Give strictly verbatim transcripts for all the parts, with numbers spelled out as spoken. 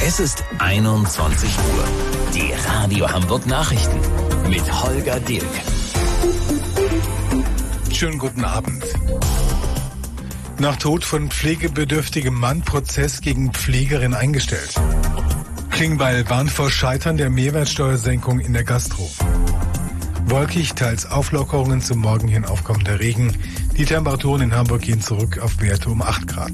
Es ist einundzwanzig Uhr. Die Radio Hamburg Nachrichten mit Holger Dilk. Schönen guten Abend. Nach Tod von pflegebedürftigem Mann Prozess gegen Pflegerin eingestellt. Klingbeil warnt vor Scheitern der Mehrwertsteuersenkung in der Gastro. Wolkig, teils Auflockerungen, zum Morgen hin aufkommender Regen. Die Temperaturen in Hamburg gehen zurück auf Werte um acht Grad.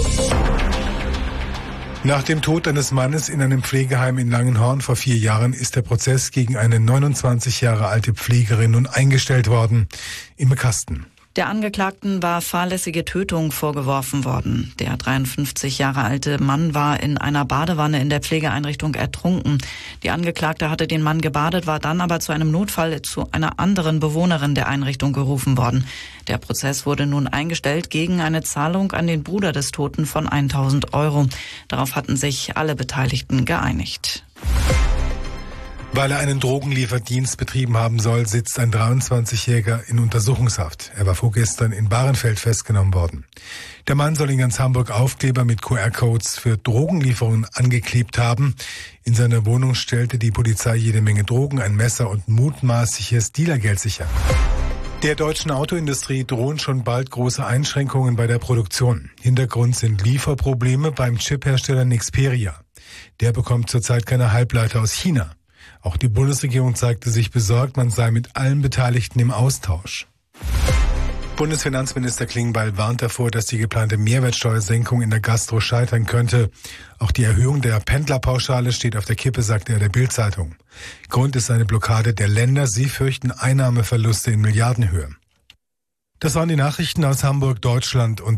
Nach dem Tod eines Mannes in einem Pflegeheim in Langenhorn vor vier Jahren ist der Prozess gegen eine neunundzwanzig Jahre alte Pflegerin nun eingestellt worden. Im Kasten. Der Angeklagten war fahrlässige Tötung vorgeworfen worden. Der dreiundfünfzig Jahre alte Mann war in einer Badewanne in der Pflegeeinrichtung ertrunken. Die Angeklagte hatte den Mann gebadet, war dann aber zu einem Notfall zu einer anderen Bewohnerin der Einrichtung gerufen worden. Der Prozess wurde nun eingestellt gegen eine Zahlung an den Bruder des Toten von tausend Euro. Darauf hatten sich alle Beteiligten geeinigt. Weil er einen Drogenlieferdienst betrieben haben soll, sitzt ein dreiundzwanzigjähriger in Untersuchungshaft. Er war vorgestern in Bahrenfeld festgenommen worden. Der Mann soll in ganz Hamburg Aufkleber mit Q R-Codes für Drogenlieferungen angeklebt haben. In seiner Wohnung stellte die Polizei jede Menge Drogen, ein Messer und mutmaßliches Dealergeld sicher. Der deutschen Autoindustrie drohen schon bald große Einschränkungen bei der Produktion. Hintergrund sind Lieferprobleme beim Chiphersteller Nexperia. Der bekommt zurzeit keine Halbleiter aus China. Auch die Bundesregierung zeigte sich besorgt, man sei mit allen Beteiligten im Austausch. Bundesfinanzminister Klingbeil warnt davor, dass die geplante Mehrwertsteuersenkung in der Gastro scheitern könnte. Auch die Erhöhung der Pendlerpauschale steht auf der Kippe, sagte er der Bild-Zeitung. Grund ist eine Blockade der Länder. Sie fürchten Einnahmeverluste in Milliardenhöhe. Das waren die Nachrichten aus Hamburg, Deutschland und